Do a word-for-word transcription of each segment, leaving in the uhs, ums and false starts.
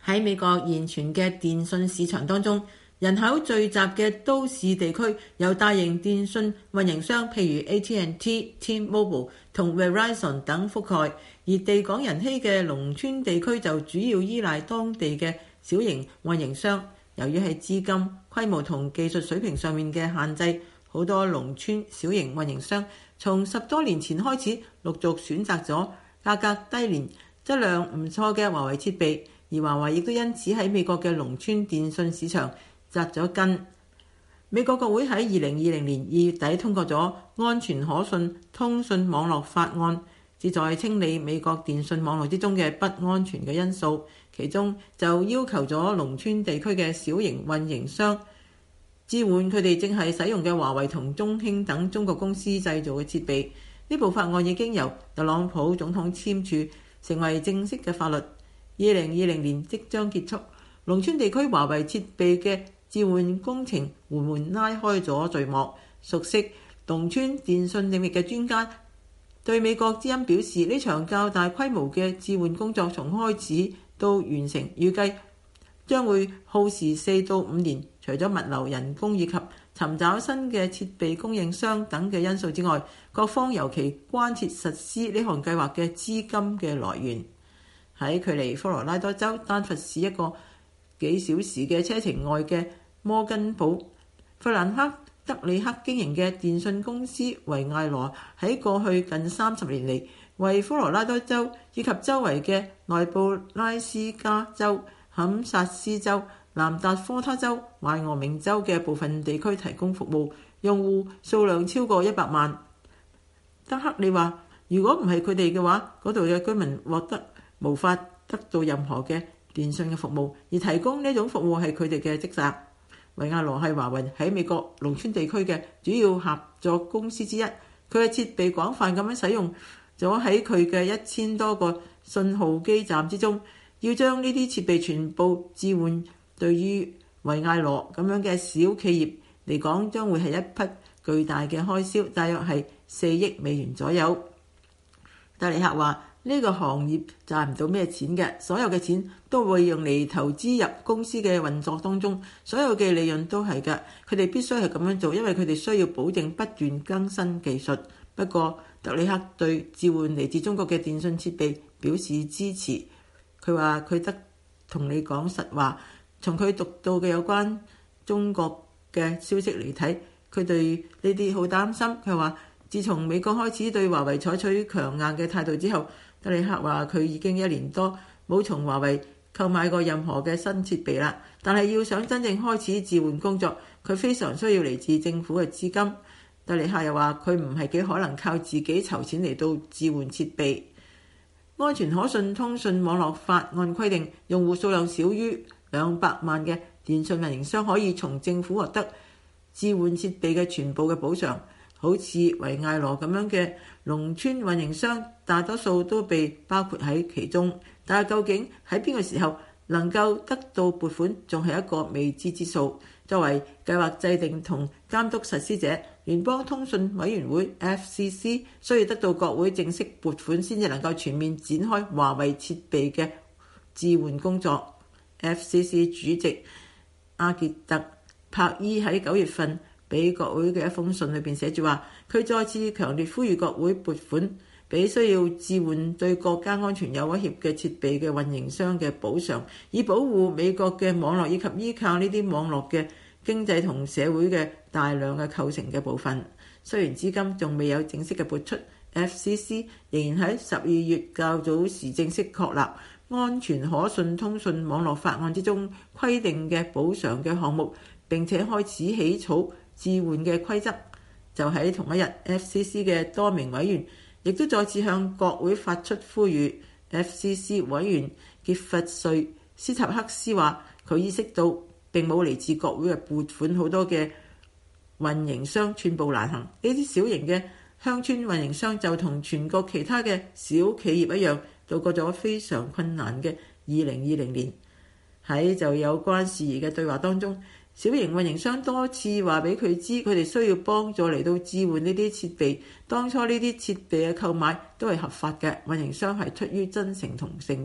喺美國現存嘅電訊市場當中，人口聚集嘅都市地區由大型電訊運營商譬如 A T and T、T-Mobile 同 Verizon 等覆蓋，而地廣人稀嘅農村地區就主要依賴當地嘅小型運營商。由於係資金、規模同技術水平上面嘅限制，好多農村小型運營商從十多年前開始陸續選擇咗價格低廉、質量唔錯嘅華為設備，而華為亦都因此喺美國嘅農村電訊市場扎咗根。美國國會喺二零二零年二月底通過咗安全可信通訊網絡法案，旨在清理美國電訊網絡之中嘅不安全嘅因素，其中就要求咗農村地區嘅小型運營商置換佢哋正係使用嘅華為同中興等中國公司製造嘅設備。呢部法案已經由特朗普總統簽署，成為正式嘅法律。二零二零年即將結束，農村地區華為設備嘅置換工程緩緩拉開咗序幕。熟悉農村電訊領域嘅專家對美國之音表示，呢場較大規模嘅置換工作從開始到完成，預計將會耗時四到五年。除咗物流、人工以及尋找新嘅設備供應商等嘅因素之外，各方尤其關切實施呢項計劃嘅資金嘅來源。喺距離科羅拉多州丹佛市一個幾小時嘅車程外嘅摩根堡，弗蘭克德里克經營嘅電訊公司維艾羅喺過去近三十年嚟，為科羅拉多州以及周圍嘅內布拉斯加州、堪薩斯州、南達科他州、邁俄明州嘅部分地區提供服務，用戶數量超過一百萬。德克利話：如果唔係佢哋嘅話，嗰度嘅居民獲得無法得到任何嘅電訊嘅服務，而提供呢種服務係佢哋嘅職責。維亞羅係華為喺美國農村地區嘅主要合作公司之一，佢嘅設備廣泛咁樣使用咗喺佢嘅一千多個信號基站之中，要將呢啲設備全部置換，對於維艾羅咁樣嘅小企業嚟講，將會係一筆巨大嘅開銷，大約係四億美元左右。德里克話：呢個行業賺唔到咩錢嘅，所有嘅錢都會用嚟投資入公司嘅運作當中，所有嘅利潤都係嘅。佢哋必須係咁樣做，因為佢哋需要保證不斷更新技術。不過，德里克對置換嚟自中國嘅電訊設備表示支持。佢話：佢得同你講實話。從佢讀到嘅有關中國嘅消息嚟睇，佢對呢啲好擔心。佢話，自從美國開始對華為採取強硬嘅態度之後，德里克話佢已經一年多冇從華為購買過任何嘅新設備啦。但係要想真正開始置換工作，佢非常需要嚟自政府嘅資金。德里克又話佢唔係幾可能靠自己籌錢嚟到置換設備。安全可信通訊網絡法案規定，用戶數量少於兩百萬嘅電訊運營商可以從政府獲得置換設備嘅全部嘅補償。好似維艾羅咁樣嘅農村運營商，大多數都被包括喺其中。但係究竟喺邊個時候能夠得到撥款，仲係一個未知之數。作為計劃制定同監督實施者，聯邦通訊委員會 F C C 需要得到國會正式撥款，先至能夠全面展開華為設備嘅置換工作。F C C 主席阿傑特柏伊喺九月份俾國會嘅一封信裏邊寫住話，佢再次強烈呼籲國會撥款俾需要置換對國家安全有威脅嘅設備嘅運營商嘅補償，以保護美國嘅網絡以及依靠呢啲網絡嘅經濟同社會嘅大量嘅構成嘅部分。雖然資金仲未有正式嘅撥出， F C C 仍然喺十二月較早時正式確立安全可信通訊網絡法案之中規定嘅補償嘅項目，並且開始起草置換嘅規則。就喺同一日， F C C 嘅多名委員亦都再次向國會發出呼籲。 F C C 委員傑弗瑞斯塔克斯話，佢意識到並冇嚟自國會嘅撥款，好多嘅運營商寸步難行。呢啲小型嘅鄉村運營商就同全國其他嘅小企業一樣，度過咗非常困難嘅二零二零年。喺就有關事宜嘅對話當中，小型運營商多次話俾佢知，佢哋需要幫助嚟到置換呢啲設備。當初呢啲設備嘅購買都係合法嘅，運營商係出於真誠同誠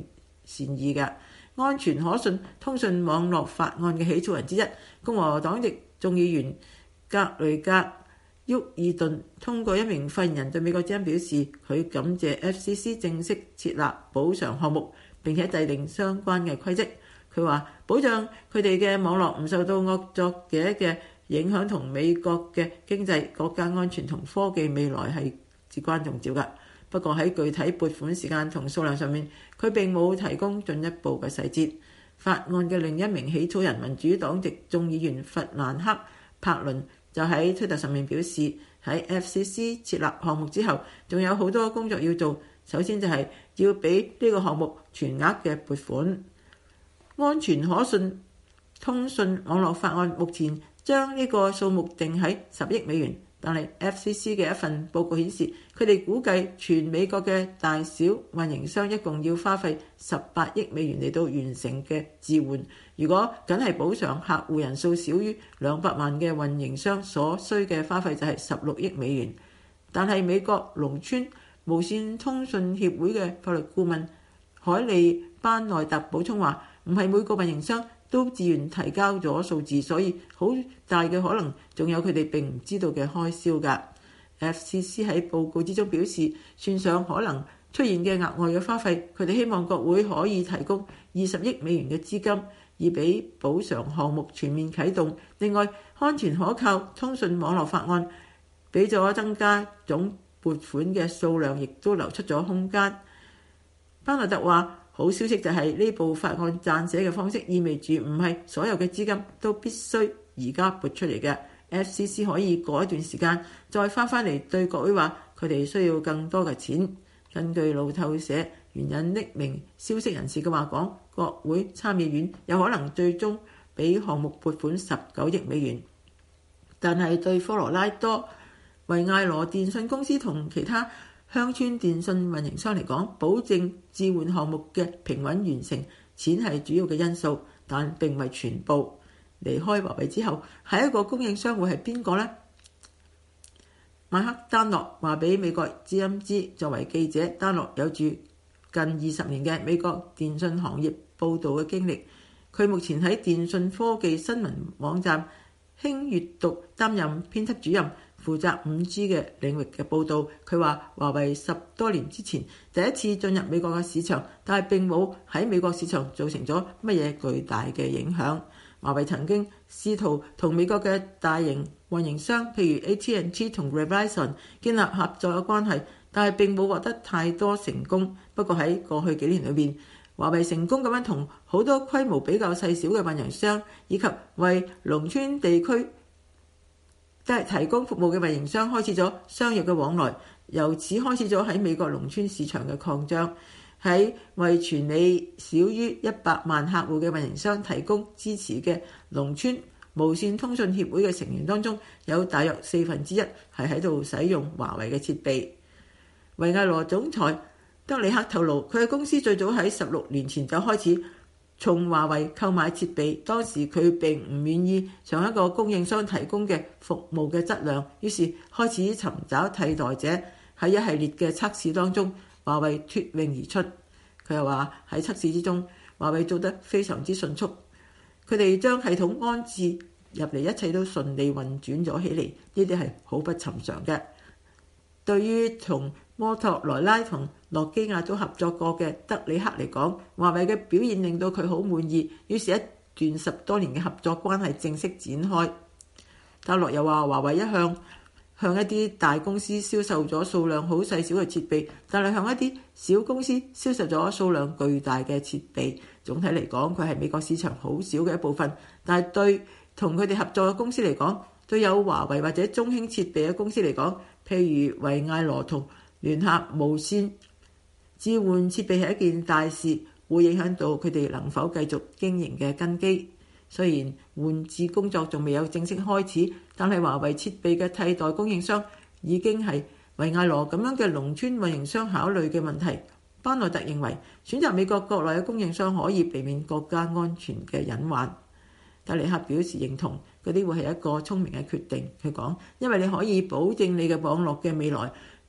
善意嘅。安全可信通訊網絡法案嘅起草人之一，共和黨籍眾議員格雷格沃爾頓通過一名發言人對美國之音表示，佢感謝 F C C 正式設立補償項目並且制定相關嘅規則。佢話保障佢哋嘅網絡唔受到惡作者嘅影響同美國嘅經濟、國家安全同科技未來係至關重要嘅。不過喺具體撥款時間同數量上面，佢並冇提供進一步嘅細節。法案嘅另一名起草人民主黨籍眾議員弗蘭克·柏倫就喺推特上面表示，喺 F C C 設立項目之後，仲有好多工作要做。首先就係要俾呢個項目全額嘅撥款。安全可信通訊網絡法案目前將呢個數目定喺十億美元，但係 F C C 嘅一份報告顯示，佢哋估計全美國嘅大小運營商一共要花費十八億美元嚟到完成嘅置換。如果僅係補償客戶人數少於兩百萬嘅運營商所需嘅花費就係十六億美元。但係美國農村無線通訊協會嘅法律顧問海利班內特補充話，唔係每個運營商都自願提交咗數字，所以好大嘅可能仲有佢哋並唔知道嘅開銷㗎。F C C 喺報告之中表示，算上可能出現嘅額外嘅花費，佢哋希望國會可以提供二十億美元嘅資金，以俾補償項目全面啟動。另外，安全可靠通訊網絡法案俾咗增加總撥款嘅數量，亦都留出咗空間。班納特話：好消息就係呢部法案撰寫嘅方式意味住唔係所有嘅資金都必須而家撥出嚟嘅。F C C 可以過一段時間再翻返嚟對國會話佢哋需要更多嘅錢。根據路透社援引匿名消息人士嘅話講，國會參議院有可能最終俾項目撥款十九億美元，但係對科羅拉多維艾羅電信公司同其他鄉村電信運營商嚟講，保證置換項目嘅平穩完成，錢係主要嘅因素，但並唔係全部。離開華為之後，下一個供應商會係邊個呢？麥克丹諾話俾美國之音知，作為記者，丹諾有住近二十年嘅美國電信行業報導嘅經歷。佢目前喺電信科技新聞網站輕閱讀擔任編輯主任，負責五 G 嘅領域嘅報導。佢話華為十多年之前第一次進入美國嘅市場，但係並冇喺美國市場造成咗乜嘢巨大嘅影響。華為曾經試圖同美國嘅大型運營商，譬如 A T and T 同 Verizon 建立合作嘅關係，但係並冇獲得太多成功。不過喺過去幾年裏面，華為成功咁樣同好多規模比較細小嘅運營商，以及為農村地區即係提供服務嘅運營商開始咗商業嘅往來，由此開始咗喺美國農村市場嘅擴張。喺為全美少於一百萬客戶嘅運營商提供支持嘅農村無線通訊協會嘅成員當中，有大約四分之一係喺度使用華為嘅設備。維艾羅總裁德里克透露，佢嘅公司最早喺十六年前就開始從華為購買設備，當時佢並唔滿意上一個供應商提供嘅服務嘅質量，於是開始尋找替代者。喺一系列嘅測試當中，華為脫穎而出。佢又話喺測試之中，華為做得非常之迅速。佢哋將系統安置入嚟，一切都順利運轉咗起嚟。呢啲係好不尋常嘅。對於同摩托羅拉同諾基亞都合作過嘅德里克嚟講，華為嘅表現令到佢好滿意，於是一段十多年嘅合作關係正式展開。德洛又話華為一向向一啲大公司銷售咗數量好細小嘅設備，但係向一啲小公司銷售咗數量巨大嘅設備。總體嚟講，佢係美國市場好少嘅一部分，但係對同佢哋合作嘅公司嚟講，對有華為或者中興設備嘅公司嚟講，譬如維艾羅同聯合無線置換設備係一件大事，會影響到佢哋能否繼續經營嘅根基。雖然換置工作仲未有正式開始，但係華為設備嘅替代供應商已經係維艾羅咁樣嘅農村運營商考慮嘅問題。班內特認為選擇美國國內嘅供應商可以避免國家安全嘅隱患。德里克表示認同，嗰啲會係一個聰明嘅決定。佢講，因為你可以保證你嘅網絡嘅未來，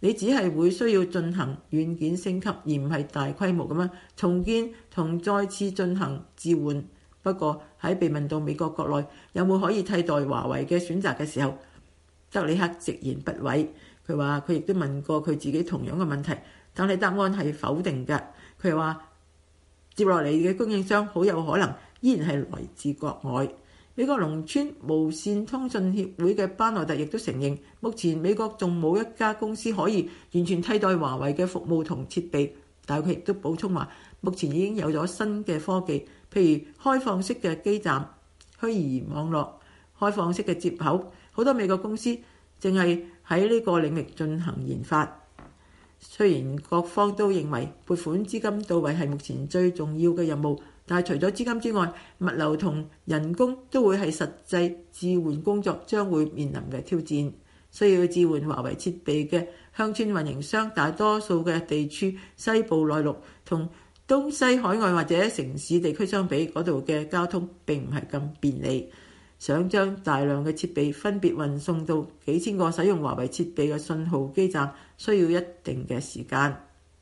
你只係會需要進行軟件升級，而唔係大規模咁樣重建同再次進行置換。不過喺被問到美國國內有冇可以替代華為嘅選擇嘅時候，德里克直言不諱。佢話佢亦都問過佢自己同樣嘅問題，但係答案係否定嘅。佢又話接落嚟嘅供應商好有可能依然係來自國外。美國農村無線通訊協會嘅巴內特亦都承認，目前美國仲冇一家公司可以完全替代華為嘅服務同設備。但係佢亦都補充話，目前已經有咗新嘅科技，譬如開放式嘅基站、虛擬網絡、開放式嘅接口，好多美國公司正係喺呢個領域進行研發。雖然各方都認為撥款資金到位係目前最重要嘅任務，但係除咗資金之外，物流同人工都會係實際置換工作將會面臨嘅挑戰。需要置換華為設備嘅鄉村運營商，大多數嘅地處西部內陸，同東西海外或者城市地區相比，嗰度嘅交通並唔係咁便利。想將大量嘅設備分別運送到幾千個使用華為設備嘅信號基站，需要一定嘅時間。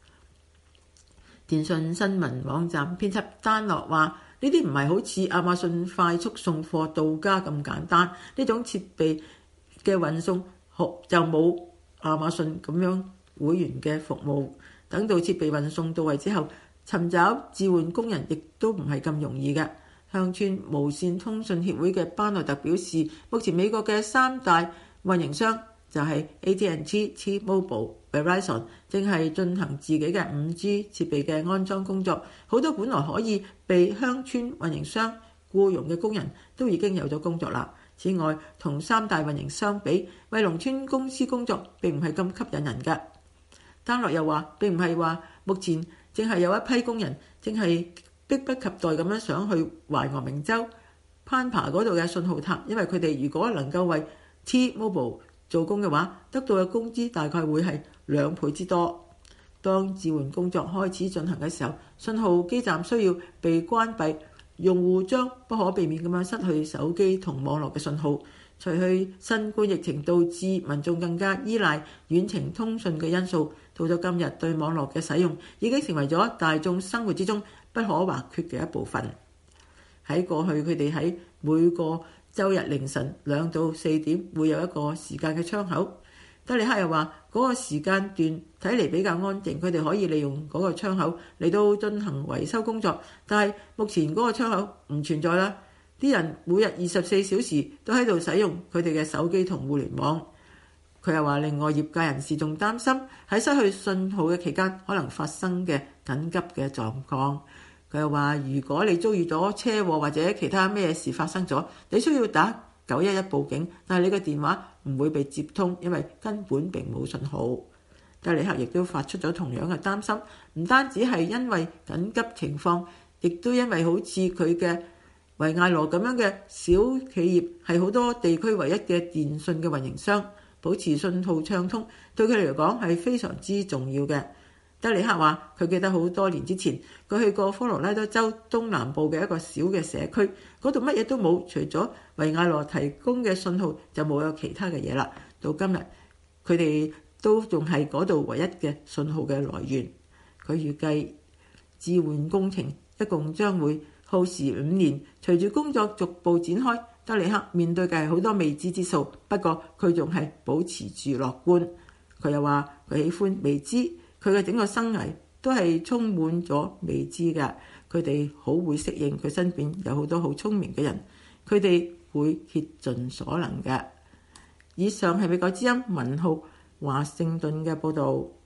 電訊新聞網站編輯丹諾話：呢啲唔係好似亞馬遜快速送貨到家咁簡單，呢種設備嘅運送就冇亞馬遜咁樣會員嘅服務。等到設備運送到位之後，尋找置換工人亦都唔係咁容易嘅。鄉村無線通訊協會嘅巴內特表示，目前美國嘅三大運營商就係 A T and T、T-Mobile、Verizon 正係進行自己嘅五 G 設備嘅安裝工作。好多本來可以被鄉村運營商僱傭嘅工人都已經有咗工作啦。此外，同三大運營相比，為農村公司工作並唔係咁吸引人嘅。丹諾又話，並唔係話目前正係有一批工人正係迫不及待咁樣想去懷俄明州攀爬嗰度嘅信號塔，因為佢哋如果能夠為 T-Mobile 做工嘅話，得到嘅工資大概會係兩倍之多。當置換工作開始進行嘅時候，信號基站需要被關閉，用戶將不可避免咁樣失去手機同網絡嘅信號。除去新冠疫情導致民眾更加依賴遠程通訊嘅因素，到咗今日對網絡嘅使用已經成為咗大眾生活之中不可或缺嘅一部分。喺過去，佢哋喺每個週日凌晨兩到四點會有一個時間嘅窗口。德里克又話嗰個時間段睇嚟比較安靜，佢哋可以利用嗰個窗口嚟到進行維修工作。但係目前嗰個窗口唔存在啦。啲人每日二十四小時都喺度使用佢哋嘅手機同互聯網。佢又話，另外業界人士仲擔心喺失去信號嘅期間可能發生嘅緊急嘅狀況。佢又話，如果你遭遇咗車禍或者其他咩事發生咗，你需要打九一一報警，但係你嘅電話唔會被接通，因為根本並冇信號。德里克亦都發出咗同樣嘅擔心，唔單止係因為緊急情況，亦都因為好似佢嘅維艾羅咁樣嘅小企業係好多地區唯一嘅電訊嘅運營商，保持信號暢通對佢哋嚟講係非常之重要嘅。德里克話佢記得好多年之前佢去過科羅拉多州東南部嘅一個小嘅社區，嗰度乜嘢都冇，除咗維艾羅提供嘅信號就冇有其他嘅嘢啦。到今日佢哋都仲係嗰度唯一嘅信號嘅來源。佢預計置換工程一共將會耗時五年，隨住工作逐步展開，德里克面對嘅係好多未知之數，不過佢仲係保持住樂觀。佢又話佢喜歡未知，佢嘅整個生涯都係充滿咗未知嘅。佢哋好會適應，佢身邊有好多好聰明嘅人，佢哋會竭盡所能嘅。以上係美國之音文浩華盛頓嘅報導。